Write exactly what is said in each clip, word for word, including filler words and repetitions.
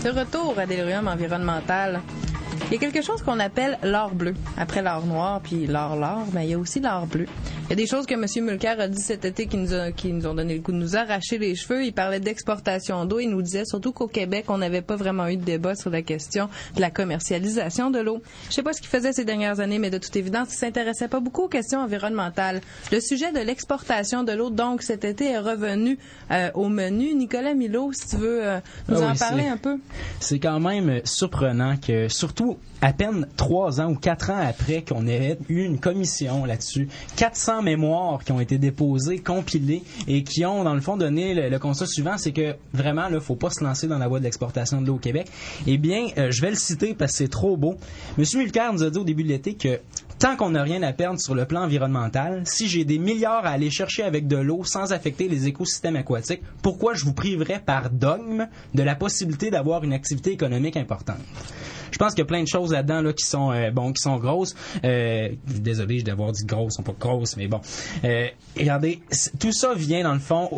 De retour à Delirium environnemental. Il y a quelque chose qu'on appelle l'or bleu. Après l'or noir puis l'or l'or, ben il y a aussi l'or bleu. Il y a des choses que M. Mulcair a dit cet été qui nous, a, qui nous ont donné le coup de nous arracher les cheveux. Il parlait d'exportation d'eau. Il nous disait surtout qu'au Québec, on n'avait pas vraiment eu de débat sur la question de la commercialisation de l'eau. Je sais pas ce qu'il faisait ces dernières années, mais de toute évidence, il s'intéressait pas beaucoup aux questions environnementales. Le sujet de l'exportation de l'eau, donc, cet été est revenu euh, au menu. Nicolas Millaud, si tu veux euh, nous ah oui, en parler un peu. C'est quand même surprenant que, surtout à peine trois ans ou quatre ans après qu'on ait eu une commission là-dessus, quatre cents mémoires qui ont été déposées, compilées et qui ont, dans le fond, donné le, le constat suivant, c'est que vraiment, il ne faut pas se lancer dans la voie de l'exportation de l'eau au Québec. Eh bien, euh, je vais le citer parce que c'est trop beau. M. Mulcair nous a dit au début de l'été que tant qu'on n'a rien à perdre sur le plan environnemental, si j'ai des milliards à aller chercher avec de l'eau sans affecter les écosystèmes aquatiques, pourquoi je vous priverais par dogme de la possibilité d'avoir une activité économique importante? Je pense qu'il y a plein de choses là-dedans là, qui sont euh, bon, qui sont grosses. Euh, désolé d'avoir dit grosses, sont pas grosses, mais bon. Euh, regardez, tout ça vient dans le fond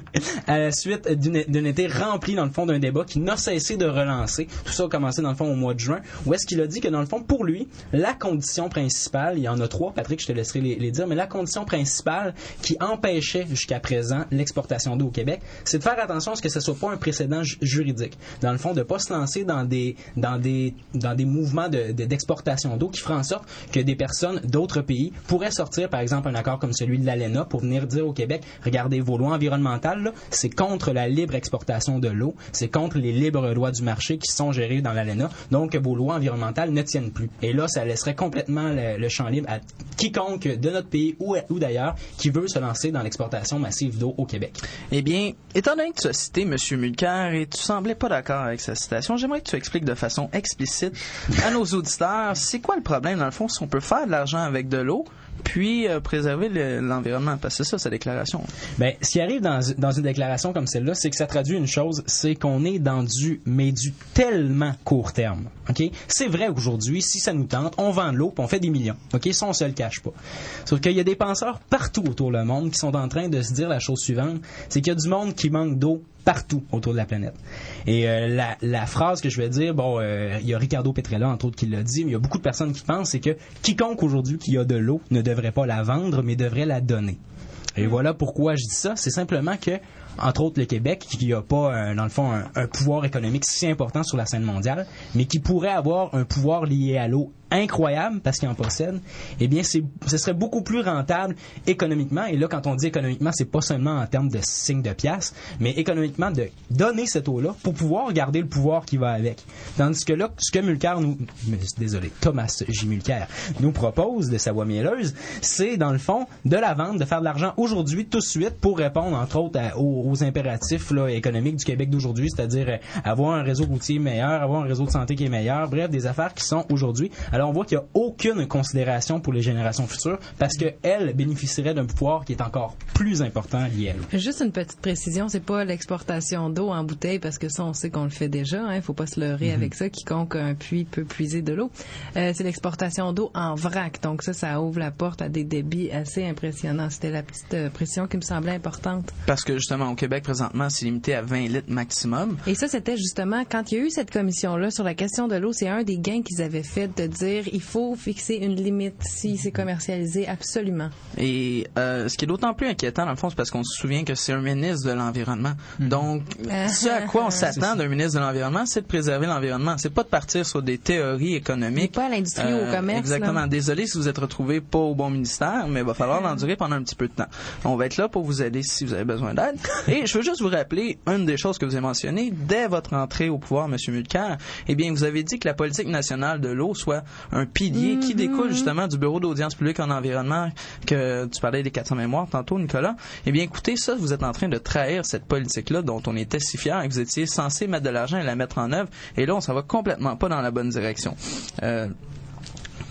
à la suite d'une, d'un été rempli dans le fond d'un débat qui n'a cessé de relancer. Tout ça a commencé dans le fond au mois de juin, où est-ce qu'il a dit que dans le fond pour lui, la condition principale, il y en a trois, Patrick, je te laisserai les, les dire, mais la condition principale qui empêchait jusqu'à présent l'exportation d'eau au Québec, c'est de faire attention à ce que ce soit pas un précédent ju- juridique. Dans le fond, de pas se lancer dans des dans des dans des mouvements de, de, d'exportation d'eau qui feraient en sorte que des personnes d'autres pays pourraient sortir, par exemple, un accord comme celui de l'A L E N A pour venir dire au Québec, regardez, vos lois environnementales, là, c'est contre la libre exportation de l'eau, c'est contre les libres lois du marché qui sont gérées dans l'A L E N A, donc vos lois environnementales ne tiennent plus. Et là, ça laisserait complètement le, le champ libre à quiconque de notre pays ou, ou d'ailleurs qui veut se lancer dans l'exportation massive d'eau au Québec. Eh bien, étant donné que tu as cité M. Mulcair et tu semblais pas d'accord avec sa citation, j'aimerais que tu expliques de façon explicite à nos auditeurs, c'est quoi le problème dans le fond si on peut faire de l'argent avec de l'eau puis euh, préserver le, l'environnement, parce que c'est ça sa déclaration. Ben, ce qui arrive dans, dans une déclaration comme celle-là, c'est que ça traduit une chose, c'est qu'on est dans du, mais du tellement court terme. Ok, c'est vrai aujourd'hui, si ça nous tente, on vend de l'eau, puis on fait des millions. Ok, ça on se le cache pas. Sauf qu'il y a des penseurs partout autour du monde qui sont en train de se dire la chose suivante, c'est qu'il y a du monde qui manque d'eau partout autour de la planète. Et euh, la, la phrase que je vais dire, bon, euh, il y a Ricardo Petrella, entre autres, qui l'a dit, mais il y a beaucoup de personnes qui pensent, c'est que quiconque aujourd'hui qui a de l'eau ne devrait pas la vendre, mais devrait la donner. Et voilà pourquoi je dis ça. C'est simplement que, entre autres, le Québec, qui n'a pas, euh, dans le fond, un, un pouvoir économique si important sur la scène mondiale, mais qui pourrait avoir un pouvoir lié à l'eau incroyable parce qu'il en possède, eh bien, c'est, ce serait beaucoup plus rentable économiquement. Et là, quand on dit économiquement, c'est pas seulement en termes de signes de piastres, mais économiquement de donner cette eau-là pour pouvoir garder le pouvoir qui va avec. Tandis que là, ce que Mulcair nous, désolé, Thomas J. Mulcair nous propose de sa voix mielleuse, c'est, dans le fond, de la vendre, de faire de l'argent aujourd'hui, tout de suite, pour répondre, entre autres, à, aux, aux impératifs là, économiques du Québec d'aujourd'hui, c'est-à-dire euh, avoir un réseau routier meilleur, avoir un réseau de santé qui est meilleur, bref, des affaires qui sont aujourd'hui. Alors, on voit qu'il n'y a aucune considération pour les générations futures parce qu'elles bénéficieraient d'un pouvoir qui est encore plus important lié à l'eau. Juste une petite précision, c'est pas l'exportation d'eau en bouteille parce que ça, on sait qu'on le fait déjà. Il hein, faut pas se leurrer mm-hmm. avec ça. Quiconque a un puits peut puiser de l'eau. Euh, c'est l'exportation d'eau en vrac. Donc ça, ça ouvre la porte à des débits assez impressionnants. C'était la petite euh, précision qui me semblait importante. Parce que justement, au Québec, présentement, c'est limité à vingt litres maximum. Et ça, c'était justement, quand il y a eu cette commission-là sur la question de l'eau, c'est un des gains qu'ils avaient fait de dire il faut fixer une limite si c'est commercialisé, absolument. Et euh, ce qui est d'autant plus inquiétant, dans le fond, c'est parce qu'on se souvient que c'est un ministre de l'Environnement. Mm-hmm. Donc, ce à quoi on s'attend d'un ministre de l'Environnement, c'est de préserver l'environnement. C'est pas de partir sur des théories économiques. Et pas à l'industrie euh, ou au commerce. Exactement. Là. Désolé si vous êtes retrouvé pas au bon ministère, mais il va falloir l'endurer pendant un petit peu de temps. On va être là pour vous aider si vous avez besoin d'aide. Et je veux juste vous rappeler une des choses que vous avez mentionnées dès votre entrée au pouvoir, M. Mulcair. Eh bien, vous avez dit que la politique nationale de l'eau soit un pilier mm-hmm. qui découle justement du Bureau d'audience publique en environnement que tu parlais des quatre cents mémoires tantôt, Nicolas. Eh bien, écoutez, ça, vous êtes en train de trahir cette politique-là dont on était si fiers et que vous étiez censé mettre de l'argent et la mettre en œuvre. Et là, on s'en va complètement pas dans la bonne direction. Euh,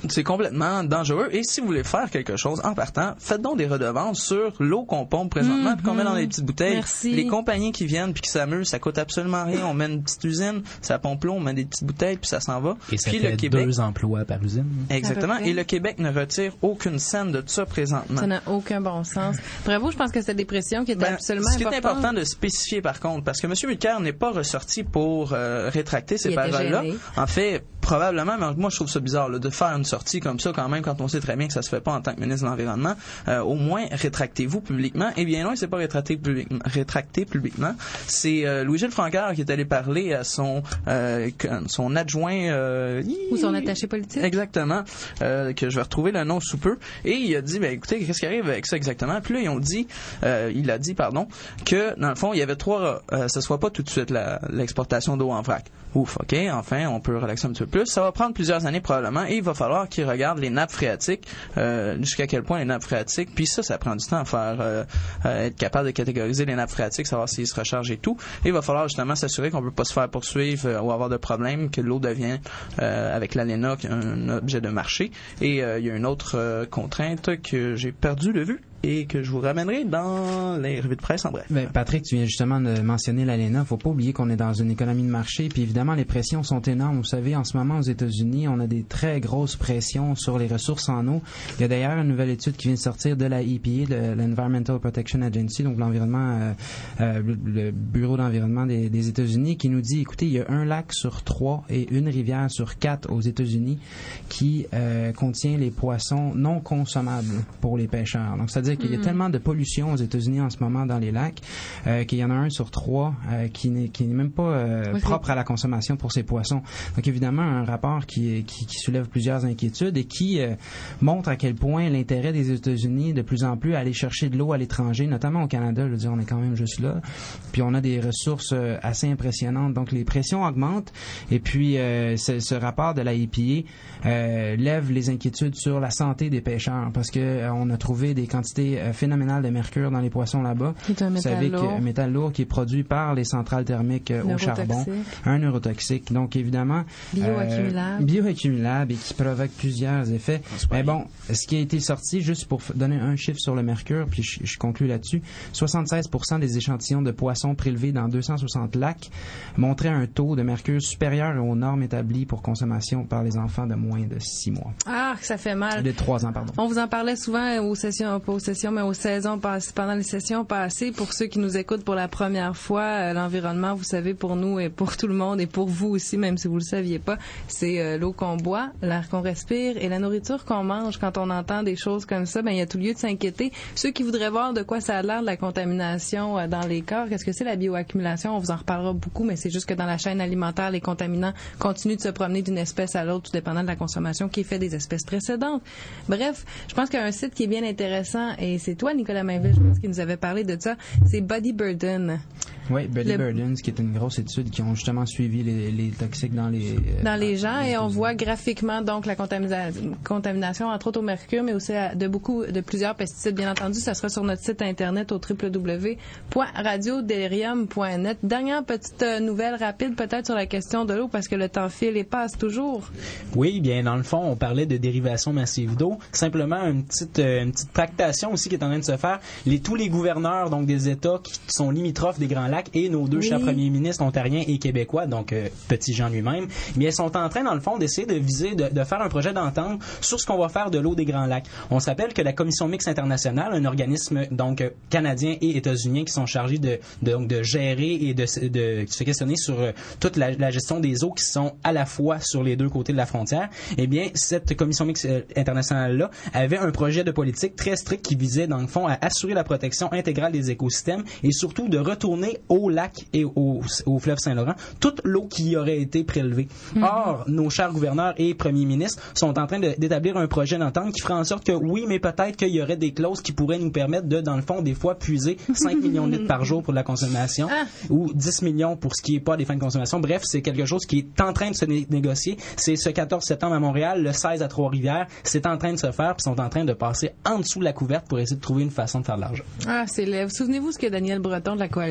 c'est complètement dangereux. Et si vous voulez faire quelque chose en partant, faites donc des redevances sur l'eau qu'on pompe présentement Mm-hmm. puis qu'on met dans des petites bouteilles. Merci. Les compagnies qui viennent puis qui s'amusent, ça coûte absolument rien. On met une petite usine, ça pompe l'eau, on met des petites bouteilles puis ça s'en va. Et ça puis fait le Québec, deux emplois par usine. exactement. À peu près. Et le Québec ne retire aucune scène de tout ça présentement. Ça n'a aucun bon sens. Bravo, je pense que c'était des pressions qui étaient Ben, absolument ce qui est importantes. important de spécifier par contre, parce que M. Mulcair n'est pas ressorti pour euh, rétracter ces Il était paroles-là. gêné. En fait, probablement, mais moi je trouve ça bizarre là, de faire une sortie comme ça quand même quand on sait très bien que ça se fait pas en tant que ministre de l'Environnement. Euh, au moins, rétractez-vous publiquement. Et bien non, c'est pas rétracté publiquement. Rétracté publiquement. C'est euh, Louis-Gilles Francaire qui est allé parler à son euh, son adjoint euh, Ou son attaché politique. Exactement, euh, que je vais retrouver le nom sous peu. Et il a dit, ben écoutez, qu'est-ce qui arrive avec ça exactement? Puis là, ils ont dit, euh, il a dit, pardon, que dans le fond, il y avait trois, euh, ce soit pas tout de suite la, l'exportation d'eau en vrac. Ouf, ok, enfin, on peut relaxer un petit peu plus. Ça va prendre plusieurs années probablement, et il va falloir qu'ils regardent les nappes phréatiques, euh, jusqu'à quel point les nappes phréatiques. Puis ça, ça prend du temps à faire, euh, euh, être capable de catégoriser les nappes phréatiques, savoir s'ils se rechargent et tout. Et il va falloir justement s'assurer qu'on peut pas se faire poursuivre euh, ou avoir de problèmes, que l'eau devient euh, avec l'A L E N A un objet de marché. Et euh, il y a une autre euh, contrainte que j'ai perdu de vue et que je vous ramènerai dans les revues de presse en bref. Ben, Patrick, tu viens justement de mentionner l'A L E N A. Faut pas oublier qu'on est dans une économie de marché. Puis évidemment, les pressions sont énormes. Vous savez, en ce moment, aux États-Unis, on a des très grosses pressions sur les ressources en eau. Il y a d'ailleurs une nouvelle étude qui vient de sortir de la E P A, de l'Environmental Protection Agency, donc l'environnement, euh, euh, le, le Bureau d'environnement des, des États-Unis, qui nous dit, écoutez, il y a un lac sur trois et une rivière sur quatre aux États-Unis qui euh, contient les poissons non consommables pour les pêcheurs. Donc, c'est-à-dire qu'il y a tellement de pollution aux États-Unis en ce moment dans les lacs euh, qu'il y en a un sur trois euh, qui n'est qui n'est même pas euh, oui, propre à la consommation pour ces poissons. Donc évidemment un rapport qui qui, qui soulève plusieurs inquiétudes et qui euh, montre à quel point l'intérêt des États-Unis de plus en plus à aller chercher de l'eau à l'étranger, notamment au Canada. Je veux dire, on est quand même juste là. Puis on a des ressources euh, assez impressionnantes. Donc les pressions augmentent et puis euh, ce, ce rapport de la E P A euh, lève les inquiétudes sur la santé des pêcheurs parce que euh, on a trouvé des quantités euh, phénoménales de mercure dans les poissons là-bas. Qui est un Vous métal savez lourd. qu'un métal lourd qui est produit par les centrales thermiques euh, au charbon, un neurotoxique. Donc évidemment Bioaccumulable. euh, bioaccumulable et qui provoque plusieurs effets. Mais bon, ce qui a été sorti, juste pour f- donner un chiffre sur le mercure, puis je, je conclue là-dessus, soixante-seize pour cent des échantillons de poissons prélevés dans deux cent soixante lacs montraient un taux de mercure supérieur aux normes établies pour consommation par les enfants de moins de six mois. Ah, ça fait mal. De trois ans, pardon. On vous en parlait souvent aux sessions, pas aux sessions, mais aux saisons passées, pendant les sessions passées. Pour ceux qui nous écoutent pour la première fois, euh, l'environnement, vous savez, pour nous et pour tout le monde et pour vous aussi, même si vous le saviez pas, c'est euh, l'eau qu'on boit, l'air qu'on respire et la nourriture qu'on mange. Quand on entend des choses comme ça, ben il y a tout lieu de s'inquiéter. Ceux qui voudraient voir de quoi ça a l'air de la contamination euh, dans les corps, qu'est-ce que c'est la bioaccumulation? On vous en reparlera beaucoup, mais c'est juste que dans la chaîne alimentaire, les contaminants continuent de se promener d'une espèce à l'autre, tout dépendant de la consommation qui est faite des espèces précédentes. Bref, je pense qu'il y a un site qui est bien intéressant et c'est toi, Nicolas Mainville, je pense, qui nous avait parlé de ça. C'est Body Burden. Oui, Buddy Le- Burdens, qui est une grosse étude qui ont justement suivi les, les toxiques dans les... euh, Dans les gens, et on les- voit graphiquement donc la contamina- contamination, entre autres au mercure, mais aussi à- de beaucoup, de plusieurs pesticides. Bien entendu, ça sera sur notre site internet au w w w point radio delirium point net. Dernière petite euh, nouvelle rapide peut-être sur la question de l'eau, parce que le temps file et passe toujours. Oui, bien dans le fond, on parlait de dérivation massive d'eau. Simplement une petite euh, une petite tractation aussi qui est en train de se faire. Les tous les gouverneurs donc des États qui sont limitrophes des Grands Lacs et nos deux Oui. chers premiers ministres ontariens et québécois, donc euh, Petit Jean lui-même, mais ils sont en train dans le fond d'essayer de viser de, de faire un projet d'entente sur ce qu'on va faire de l'eau des Grands Lacs. On se rappelle que la Commission mixte internationale, un organisme donc euh, canadien et états-unien qui sont chargés de, de donc de gérer et de, de se questionner sur euh, toute la, la gestion des eaux qui sont à la fois sur les deux côtés de la frontière. Eh bien, cette Commission mixte euh, internationale-là avait un projet de politique très strict qui visait, dans le fond, à assurer la protection intégrale des écosystèmes et surtout de retourner au lac et au, au fleuve Saint-Laurent toute l'eau qui y aurait été prélevée. Mm-hmm. Or, nos chers gouverneurs et premiers ministres sont en train de, d'établir un projet d'entente qui fera en sorte que, oui, mais peut-être qu'il y aurait des clauses qui pourraient nous permettre de, dans le fond, des fois, puiser cinq millions de litres par jour pour la consommation Ah. ou dix millions pour ce qui n'est pas des fins de consommation. Bref, c'est quelque chose qui est en train de se né- négocier. C'est ce quatorze septembre à Montréal, le seize à Trois-Rivières. C'est en train de se faire, puis sont en train de passer en dessous de la couverte pour essayer de trouver une façon de faire de l'argent. Ah, c'est laid. Souvenez-vous ce que Daniel Breton de la Coalition Québec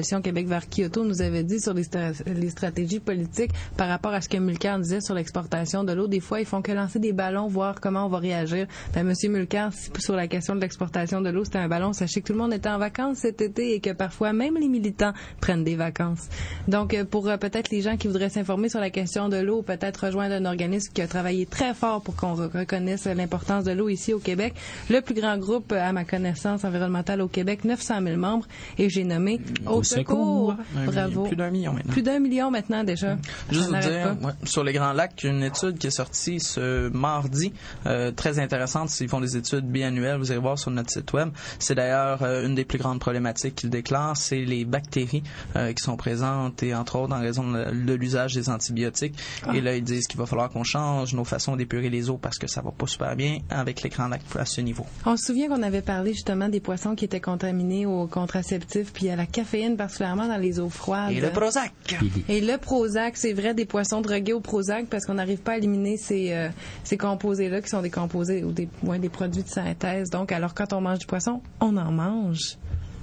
collègue vers Kyoto nous avait dit sur les, stra- les stratégies politiques par rapport à ce que Mulcair disait sur l'exportation de l'eau. Des fois, ils font que lancer des ballons, voir comment on va réagir. Ben, Monsieur Mulcair, sur la question de l'exportation de l'eau, c'était un ballon. Sachez que tout le monde était en vacances cet été et que parfois, même les militants prennent des vacances. Donc, pour euh, peut-être les gens qui voudraient s'informer sur la question de l'eau, peut-être rejoindre un organisme qui a travaillé très fort pour qu'on reconnaisse l'importance de l'eau ici au Québec. Le plus grand groupe, à ma connaissance, environnemental au Québec, neuf cent mille membres, et j'ai nommé Au, au Secours. secours. Bravo. Plus d'un million maintenant. Plus d'un million maintenant déjà. Juste vous dire, ouais, sur les Grands Lacs, une étude qui est sortie ce mardi, euh, très intéressante. S'ils font des études biannuelles, vous allez voir sur notre site web. C'est d'ailleurs euh, une des plus grandes problématiques qu'ils déclarent, c'est les bactéries euh, qui sont présentes, et entre autres en raison de, de l'usage des antibiotiques. Ah. Et là, ils disent qu'il va falloir qu'on change nos façons d'épurer les eaux parce que ça va pas super bien avec les Grands Lacs à ce niveau. On se souvient qu'on avait parlé justement des poissons qui étaient contaminés aux contraceptifs puis à la caféine, particulièrement dans les eaux froides. Et le Prozac. Et le Prozac, c'est vrai, des poissons drogués au Prozac parce qu'on n'arrive pas à éliminer ces, euh, ces composés-là qui sont des composés ou des, ouais, des produits de synthèse. Donc, alors quand on mange du poisson, on en mange.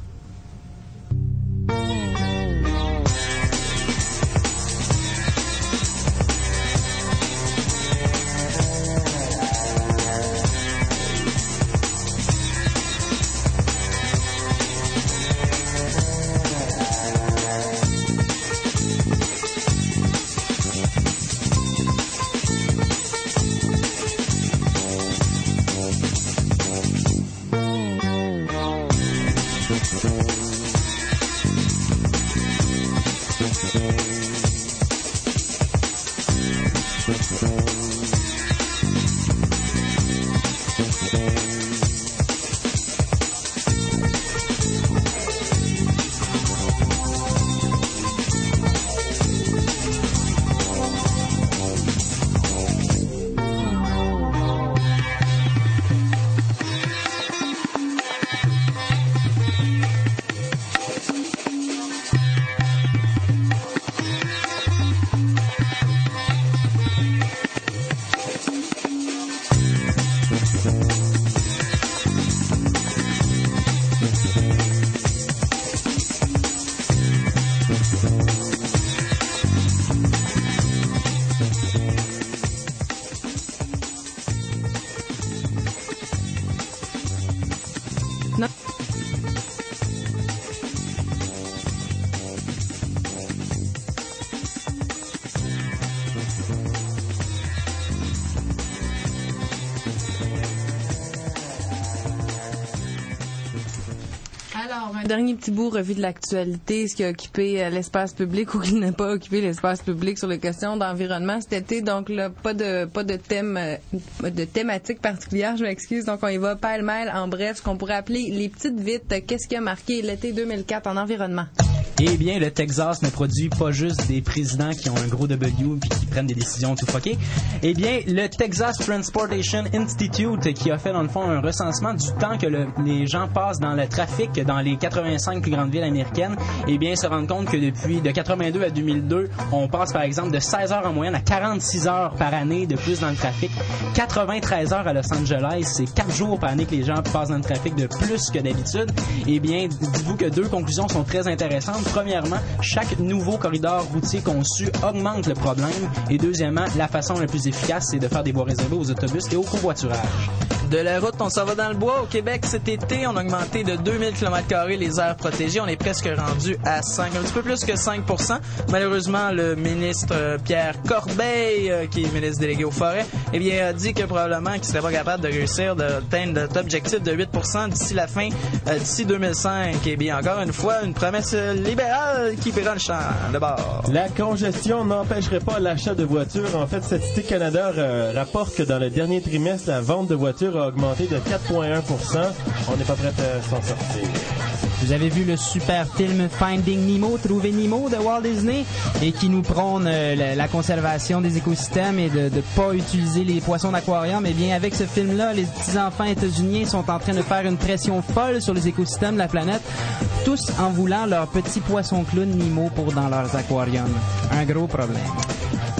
Alors, un dernier petit bout, revue de l'actualité, ce qui a occupé euh, l'espace public ou qui n'a pas occupé l'espace public sur les questions d'environnement cet été. Donc là, pas de pas de thème, euh, de thématique particulière, je m'excuse. Donc on y va pêle-mêle, en bref, ce qu'on pourrait appeler les petites vites. Qu'est-ce qui a marqué l'été deux mille quatre en environnement? Eh bien, le Texas ne produit pas juste des présidents qui ont un gros W puis qui prennent des décisions tout fuckées. Eh bien, le Texas Transportation Institute, qui a fait dans le fond un recensement du temps que le, les gens passent dans le trafic dans les quatre-vingt-cinq plus grandes villes américaines, eh bien, se rendent compte que depuis de quatre-vingt-deux à deux mille deux, on passe par exemple de seize heures en moyenne à quarante-six heures par année de plus dans le trafic. quatre-vingt-treize heures à Los Angeles, c'est quatre jours par année que les gens passent dans le trafic de plus que d'habitude. Eh bien, dites-vous que deux conclusions sont très intéressantes. Premièrement, chaque nouveau corridor routier conçu augmente le problème. Et deuxièmement, la façon la plus efficace, c'est de faire des voies réservées aux autobus et au covoiturage. De la route, on s'en va dans le bois. Au Québec, cet été, on a augmenté de deux mille kilomètres carrés les aires protégées. On est presque rendu à cinq, un petit peu plus que cinq pour cent. Malheureusement, le ministre Pierre Corbeil, qui est ministre délégué aux forêts, eh bien, a dit que probablement qu'il serait pas capable de réussir d'atteindre cet objectif de huit pour cent d'ici la fin, euh, d'ici deux mille cinq. Eh bien, encore une fois, une promesse libérale qui paiera le champ de bord. La congestion n'empêcherait pas l'achat de voitures. En fait, Statistique Canada euh, rapporte que dans le dernier trimestre, la vente de voitures a augmenté de quatre virgule un pour cent. On n'est pas prêt à s'en sortir. Vous avez vu le super film Finding Nemo, Trouver Nemo de Walt Disney, et qui nous prône euh, la, la conservation des écosystèmes et de ne pas utiliser les poissons d'aquarium. Eh bien, avec ce film-là, les petits-enfants états-uniens sont en train de faire une pression folle sur les écosystèmes de la planète, tous en voulant leur petit poisson clown Nemo pour dans leurs aquariums. Un gros problème. Eh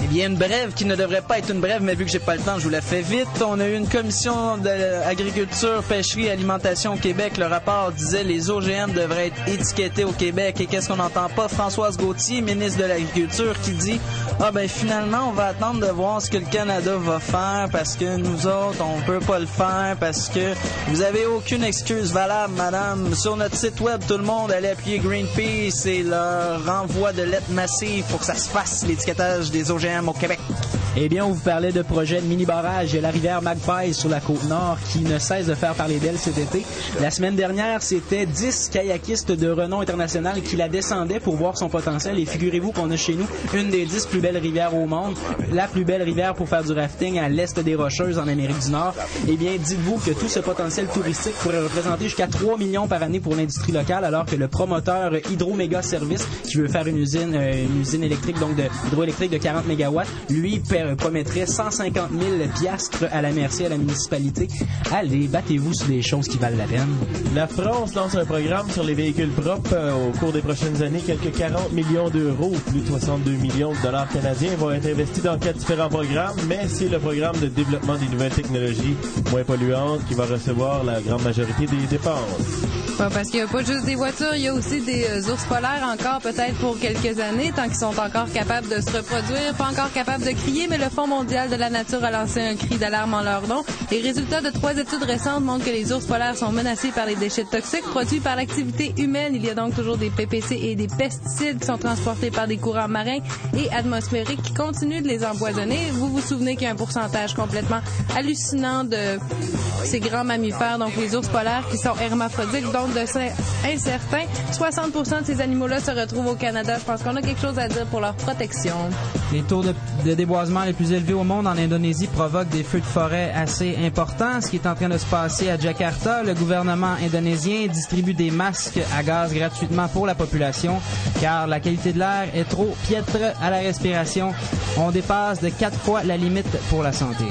bien, une brève qui ne devrait pas être une brève, mais vu que j'ai pas le temps, je vous la fais vite. On a eu une commission d'agriculture, pêcherie, alimentation au Québec. Le rapport disait les O G M devraient être étiquetés au Québec. Et qu'est-ce qu'on n'entend pas? Françoise Gauthier, ministre de l'Agriculture, qui dit « Ah ben finalement, on va attendre de voir ce que le Canada va faire parce que nous autres, on peut pas le faire parce que vous avez aucune excuse valable, madame. Sur notre site web, tout le monde allait appuyer Greenpeace et leur renvoi de lettres massives pour que ça se fasse l'étiquetage des O G M au Québec. » Eh bien, on vous parlait de projet de mini-barrage de la rivière Magpie sur la Côte-Nord qui ne cesse de faire parler d'elle cet été. La semaine dernière, c'était dix kayakistes de renom international qui la descendaient pour voir son potentiel. Et figurez-vous qu'on a chez nous une des dix plus belles rivières au monde, la plus belle rivière pour faire du rafting à l'est des Rocheuses en Amérique du Nord. Eh bien, dites-vous que tout ce potentiel touristique pourrait représenter jusqu'à trois millions par année pour l'industrie locale, alors que le promoteur Hydro-Méga Service, qui veut faire une usine, euh, une usine électrique, donc de hydroélectrique de quarante mégawatts, lui promettrait cent cinquante mille piastres à la merci à la municipalité. Allez, battez-vous sur des choses qui valent la peine. La France lance un programme sur les véhicules propres. Euh, au cours des prochaines années, quelques quarante millions d'euros, plus de soixante-deux millions de dollars canadiens vont être investis dans quatre différents programmes, mais c'est le programme de développement des nouvelles technologies moins polluantes qui va recevoir la grande majorité des dépenses. Ouais, parce qu'il n'y a pas juste des voitures, il y a aussi des euh, ours polaires encore peut-être pour quelques années, tant qu'ils sont encore capables de se reproduire, pas encore capables de crier, mais le Fonds mondial de la nature a lancé un cri d'alarme en leur nom. Les résultats de trois études récentes montrent que les ours polaires sont menacés par les déchets toxiques produits par l'activité humaine. Il y a donc toujours des P P C et des pesticides qui sont transportés par des courants marins et atmosphériques qui continuent de les empoisonner. Vous vous souvenez qu'il y a un pourcentage complètement hallucinant de ces grands mammifères, donc les ours polaires qui sont hermaphrodites, donc de seins incertains. soixante pour cent de ces animaux-là se retrouvent au Canada. Je pense qu'on a quelque chose à dire pour leur protection. Les taux de, de déboisement les plus élevés au monde en Indonésie provoquent des feux de forêt assez importants. Ce qui est en train de se passer à Jakarta, le gouvernement indonésien distribue des masques à gaz gratuitement pour la population car la qualité de l'air est trop piètre à la respiration. On dépasse de quatre fois la limite pour la santé.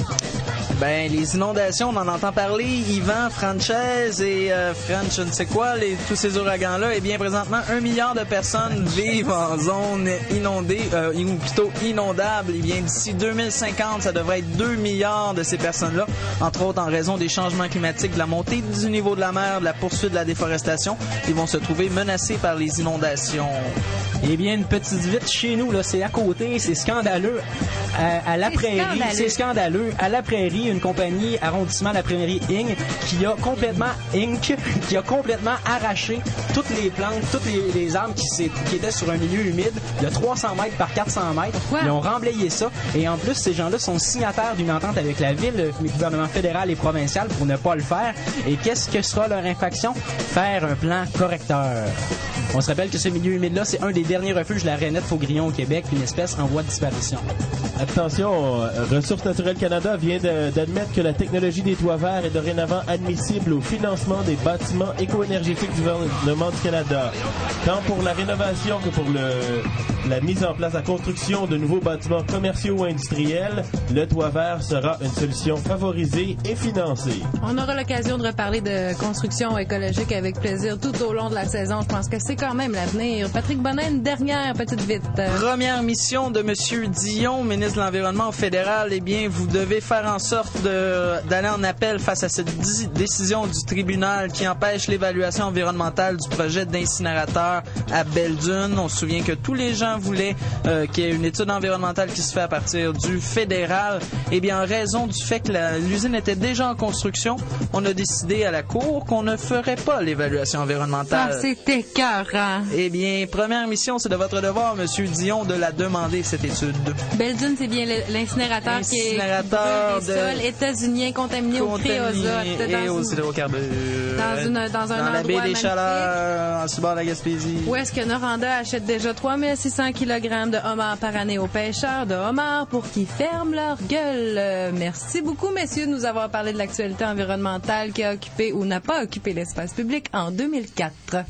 Ben, les inondations, on en entend parler. Yvan, Frances et euh, French, je ne sais quoi, les, tous ces ouragans-là. Eh bien, présentement, un milliard de personnes vivent en zone inondée, euh, ou plutôt inondable. Eh bien, d'ici deux mille cinquante, ça devrait être deux milliards de ces personnes-là, entre autres en raison des changements climatiques, de la montée du niveau de la mer, de la poursuite de la déforestation. Ils vont se trouver menacés par les inondations. Eh bien, une petite vite chez nous, là, c'est à côté, c'est scandaleux. À, à la c'est prairie, scandaleux. c'est scandaleux. À la prairie, une compagnie arrondissement de la prairie Inc qui a complètement Inc qui a complètement arraché toutes les plantes, toutes les, les arbres qui, qui étaient sur un milieu humide de trois cents mètres par quatre cents mètres. Pourquoi? Ils ont remblayé ça. Et en plus, ces gens-là sont signataires d'une entente avec la ville, le gouvernement fédéral et provincial pour ne pas le faire. Et qu'est-ce que sera leur infraction? Faire un plan correcteur. On se rappelle que ce milieu humide-là, c'est un des derniers refuges de la rainette faux-grillon au Québec, une espèce en voie de disparition. Attention, Ressources naturelles Canada vient de, d'admettre que la technologie des toits verts est dorénavant admissible au financement des bâtiments éco-énergétiques du gouvernement du Canada. Tant pour la rénovation que pour le, la mise en place, la construction de nouveaux bâtiments commerciaux ou industriels, le toit vert sera une solution favorisée et financée. On aura l'occasion de reparler de construction écologique avec plaisir tout au long de la saison. Je pense que c'est quand même l'avenir. Patrick Bonin, une dernière petite vite. Première mission de M. Dion, ministre de l'Environnement fédéral. Eh bien, vous devez faire en sorte de, d'aller en appel face à cette di- décision du tribunal qui empêche l'évaluation environnementale du projet d'incinérateur à Belle-Dune. On se souvient que tous les gens voulaient euh, qu'il y ait une étude environnementale qui se fait à partir du fédéral. Eh bien, en raison du fait que la, l'usine était déjà en construction, on a décidé à la Cour qu'on ne ferait pas l'évaluation environnementale. Ah, c'était écœurant. Eh bien, première mission, c'est de votre devoir, M. Dion, de la demander, cette étude. Belle-Dune, c'est bien l'incinérateur, L'incinérateur qui est brûle des de... sols états-uniens contaminés au créosote. et aux Dans, une, hydrocarbures. dans, une, dans un Dans la baie endroit des magnifique. Chaleurs, en subord de la Gaspésie. Où est-ce que Noranda achète déjà trois mille six cents kilogrammes de homards par année aux pêcheurs de homards pour qu'ils ferment leur gueule? Euh, merci beaucoup, messieurs, de nous avoir parlé de l'actualité environnementale qui a occupé ou n'a pas occupé l'espace public en deux mille quatre.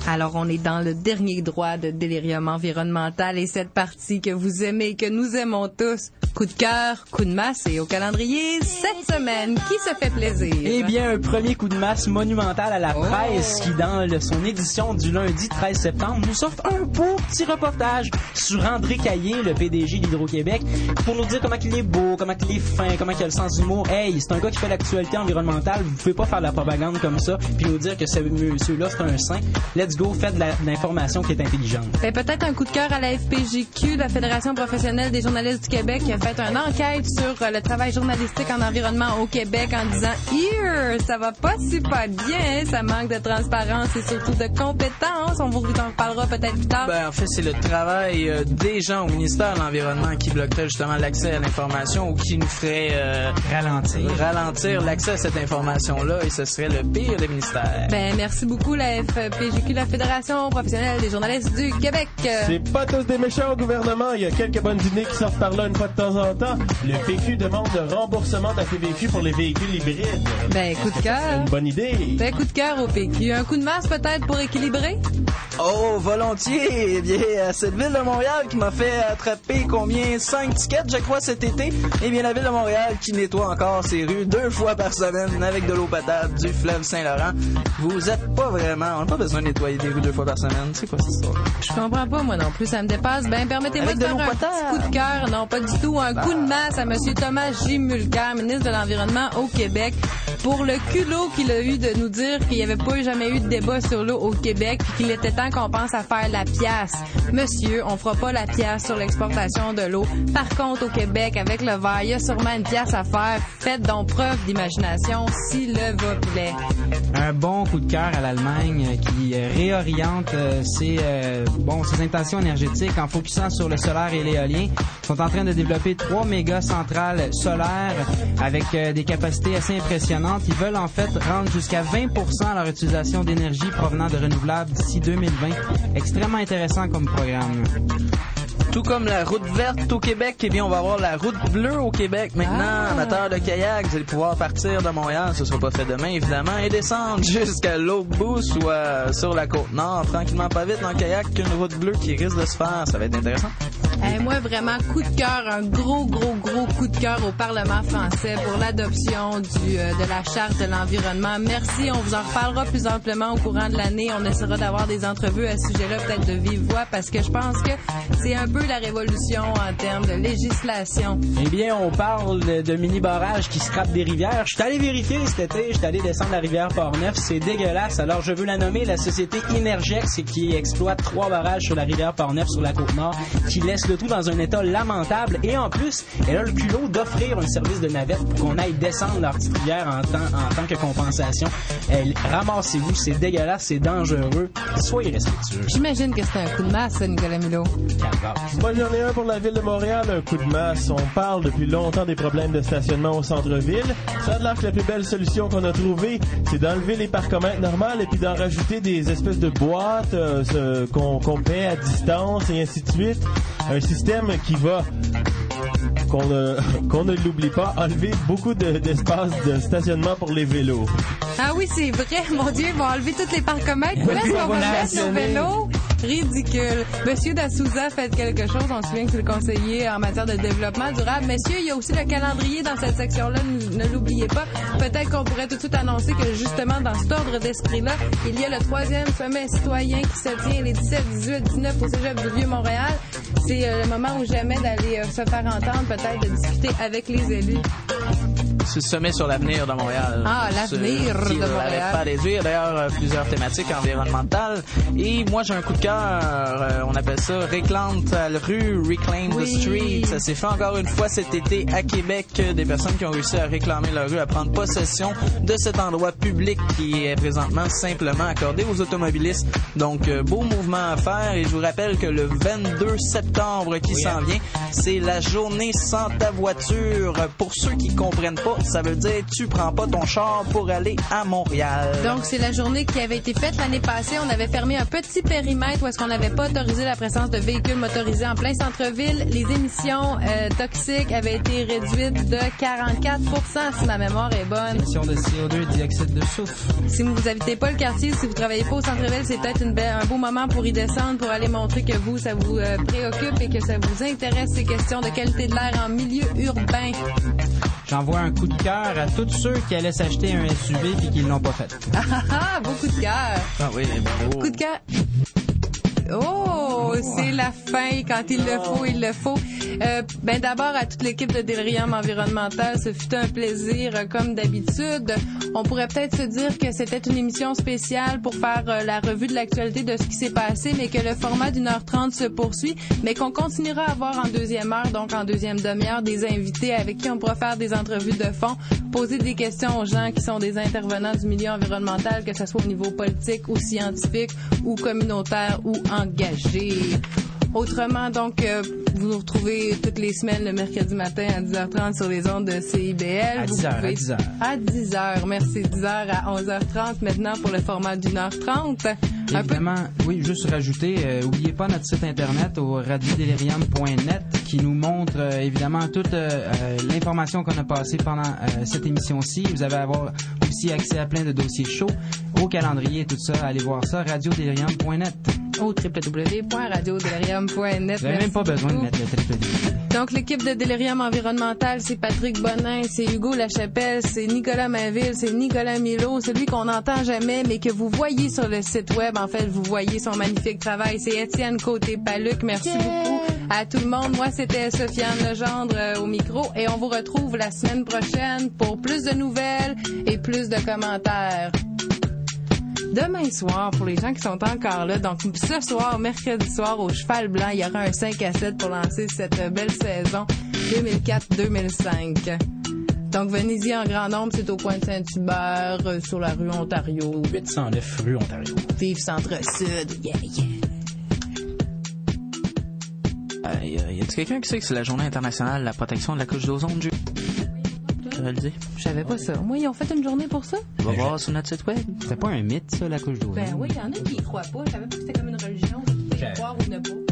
Alors, on est dans le dernier droit de Délirium environnemental et cette partie que vous aimez, que nous aimons tous. Coup de cœur, coup de masse et au calendrier, cette semaine, qui se fait plaisir? Eh bien, un premier coup de masse monumental à la Oh. presse qui, dans le- son édition du lundi treize septembre, nous offre un beau petit reportage sur André Caillé, le P D G d'Hydro-Québec, pour nous dire comment il est beau, comment il est fin, comment il a le sens d'humour. Hey, c'est un gars qui fait l'actualité environnementale, vous pouvez pas faire de la propagande comme ça, puis nous dire que ce monsieur-là, c'est un saint. Let's go, faites de, la- de l'information qui est intelligente. Ben, peut-être un coup de cœur à la F P J Q, la Fédération professionnelle des journalistes du Québec, qui a fait une enquête sur euh, le travail journalistique en environnement au Québec en disant « Here, ça va pas super bien, hein, ça manque de transparence et surtout de compétences. » On vous en reparlera peut-être plus tard. Ben, en fait, c'est le travail euh, des gens au ministère de l'Environnement qui bloquerait justement l'accès à l'information ou qui nous ferait euh, Ralentir. ralentir l'accès à cette information-là et ce serait le pire des ministères. Ben, merci beaucoup, la F P J Q, la Fédération professionnelle des journalistes du Québec. C'est pas tous des méchants au gouvernement. Il y a quelques bonnes idées qui sortent par là une fois de temps en temps. Le P Q demande le remboursement de la T V Q pour les véhicules hybrides. Ben, coup de C'est cœur. une bonne idée. Ben, coup de cœur au P Q. Un coup de masse peut-être pour équilibrer? Oh, volontiers! Eh bien, euh, cette ville de Montréal qui m'a fait attraper combien? Cinq tickets, je crois, cet été. Eh bien, la ville de Montréal qui nettoie encore ses rues deux fois par semaine avec de l'eau potable du fleuve Saint-Laurent. Vous êtes pas vraiment... On n'a pas besoin de nettoyer des rues deux fois par semaine. C'est quoi cette histoire? Je comprends pas, moi non plus, ça me dépasse. Ben, permettez-moi Avec de de faire l'eau un potable. petit coup de cœur. Non, pas du tout. Un coup de masse à M. Thomas J. Mulcair, ministre de l'Environnement au Québec, pour le culot qu'il a eu de nous dire qu'il n'y avait pas jamais eu de débat sur l'eau au Québec puis qu'il était temps qu'on pense à faire la pièce. Monsieur, on fera pas la pièce sur l'exportation de l'eau. Par contre, au Québec, avec le verre, il y a sûrement une pièce à faire. Faites donc preuve d'imagination, s'il le va plaît. Un bon coup de cœur à l'Allemagne euh, qui euh, réoriente euh, ses, euh, bon, ses intentions énergétiques en focusant sur le solaire et l'éolien. Ils sont en train de développer trois méga centrales solaires avec euh, des capacités assez impressionnantes. Ils veulent en fait rendre jusqu'à vingt pour cent leur utilisation d'énergie provenant de renouvelables d'ici deux mille vingt. Extrêmement intéressant comme programme. Tout comme la route verte au Québec, eh bien, on va avoir la route bleue au Québec. Maintenant, Ah. amateurs de kayak, vous allez pouvoir partir de Montréal, ce sera pas fait demain, évidemment, et descendre jusqu'à l'Aude-Bout, soit sur la Côte-Nord, tranquillement pas vite dans le kayak, qu'une route bleue qui risque de se faire. Ça va être intéressant. Hey, moi, vraiment, coup de cœur, un gros, gros, gros coup de cœur au Parlement français pour l'adoption du euh, de la Charte de l'environnement. Merci, on vous en reparlera plus amplement au courant de l'année. On essaiera d'avoir des entrevues à ce sujet-là, peut-être de vive voix, parce que je pense que c'est un peu la révolution en termes de législation. Eh bien, on parle de, de mini-barrages qui scrapent des rivières. Je suis allé vérifier cet été, je suis allé descendre la rivière Port-Neuf, c'est dégueulasse. Alors, je veux la nommer la société Inergex qui exploite trois barrages sur la rivière Port-Neuf sur la Côte-Nord, qui laisse le tout dans un état lamentable. Et en plus, elle a le culot d'offrir un service de navette pour qu'on aille descendre leur petite rivière en, temps, en tant que compensation. Elle, ramassez-vous, c'est dégueulasse, c'est dangereux. Soyez respectueux. J'imagine que c'est un coup de masse, ça, Nicolas Milo. Calvaire. Moi, j'en ai un pour la ville de Montréal, un coup de masse. On parle depuis longtemps des problèmes de stationnement au centre-ville. Ça a l'air que la plus belle solution qu'on a trouvée, c'est d'enlever les parcomètres normales et puis d'en rajouter des espèces de boîtes euh, ce- qu'on qu'on paie à distance et ainsi de suite. Un système qui va, qu'on ne, qu'on ne l'oublie pas, enlever beaucoup de- d'espace de stationnement pour les vélos. Ah oui, c'est vrai, mon Dieu, ils vont enlever toutes les parcomètres. Où est-ce qu'on va mettre nos vélos? Ridicule. Monsieur D'Assouza fait quelque chose. On se souvient que c'est le conseiller en matière de développement durable. Messieurs, il y a aussi le calendrier dans cette section-là. Ne, ne l'oubliez pas. Peut-être qu'on pourrait tout de suite annoncer que justement, dans cet ordre d'esprit-là, il y a le troisième sommet citoyen qui se tient les dix-sept, dix-huit, dix-neuf au Cégep du Vieux-Montréal. C'est euh, le moment ou jamais d'aller euh, se faire entendre, peut-être de discuter avec les élus. C'est le sommet sur l'avenir de Montréal. Ah, l'avenir Ce qui de n'arrête Montréal. pas réduire. D'ailleurs, euh, plusieurs thématiques environnementales. Et moi, j'ai un coup de cœur. euh, on appelle ça Réclame ta rue, Reclaim Oui. the Street. Ça s'est fait encore une fois cet été à Québec. Des personnes qui ont réussi à réclamer leur rue, à prendre possession de cet endroit public qui est présentement simplement accordé aux automobilistes. Donc, euh, beau mouvement à faire. Et je vous rappelle que le vingt-deux septembre qui s'en vient, c'est la journée sans ta voiture. Pour ceux qui comprennent pas, Ça veut dire tu prends pas ton char pour aller à Montréal. Donc, c'est la journée qui avait été faite l'année passée. On avait fermé un petit périmètre où est-ce qu'on n'avait pas autorisé la présence de véhicules motorisés en plein centre-ville. Les émissions euh, toxiques avaient été réduites de quarante-quatre pour cent, si ma mémoire est bonne. Émissions de C O deux, dioxyde de soufre. Si vous habitez pas le quartier, si vous travaillez pas au centre-ville, c'est peut-être une belle, un beau moment pour y descendre, pour aller montrer que vous, ça vous euh, préoccupe et que ça vous intéresse, ces questions de qualité de l'air en milieu urbain. J'envoie un coup de cœur à tous ceux qui allaient s'acheter un S U V et qui ne l'ont pas fait. Ah ah ah, beaucoup de cœur. Ah oui, bravo. Coup de cœur. Oh, c'est la fin. Quand il le faut, il le faut. Euh, ben d'abord à toute l'équipe de Delirium Environnemental, ce fut un plaisir euh, comme d'habitude. On pourrait peut-être se dire que c'était une émission spéciale pour faire euh, la revue de l'actualité de ce qui s'est passé, mais que le format d'une heure trente se poursuit, mais qu'on continuera à avoir en deuxième heure, donc en deuxième demi-heure, des invités avec qui on pourra faire des entrevues de fond, poser des questions aux gens qui sont des intervenants du milieu environnemental, que ce soit au niveau politique ou scientifique ou communautaire ou engagé. Autrement, donc, euh, vous nous retrouvez toutes les semaines le mercredi matin à dix heures trente sur les ondes de C I B L. À vous dix heures, pouvez... à dix heures. À dix heures, merci. dix heures à onze heures trente maintenant pour le format d'une heure trente. Un Évidemment, peu... oui, juste rajouter, euh, oubliez pas notre site internet au radio delirium point net qui nous montre euh, évidemment toute euh, l'information qu'on a passée pendant euh, cette émission-ci. Vous allez avoir aussi accès à plein de dossiers chauds, au calendrier, tout ça. Allez voir ça, radio delirium point net. Au w w w point radio delirium point net. Vous n'avez même pas besoin de mettre le triple D. Donc, l'équipe de Delirium Environnemental, c'est Patrick Bonin, c'est Hugo Lachapelle, c'est Nicolas Mainville, c'est Nicolas Milo, celui qu'on n'entend jamais, mais que vous voyez sur le site web. En fait, vous voyez son magnifique travail. C'est Étienne Côté-Paluc. Merci yeah. beaucoup à tout le monde. Moi, c'était Sofiane Legendre euh, au micro et on vous retrouve la semaine prochaine pour plus de nouvelles et plus de commentaires. Demain soir, pour les gens qui sont encore là, donc ce soir, mercredi soir, au Cheval Blanc, il y aura un cinq à sept pour lancer cette belle saison deux mille quatre deux mille cinq. Donc venez-y en grand nombre, c'est au coin de Saint-Hubert, euh, sur la rue Ontario. huit cent neuf rue Ontario. Vive Centre-Sud, yeah, yeah. Euh, y a, y a-t-il quelqu'un qui sait que c'est la Journée internationale de la protection de la couche d'ozone, Jules? Je savais pas ça. Moi, ils ont fait une journée pour ça? On va voir sur notre site web. C'était pas un mythe, ça, la couche d'ozone? Ben oui, il y en a qui y croient pas. Je savais pas que c'était comme une religion. Tu peux y croire ou ne pas.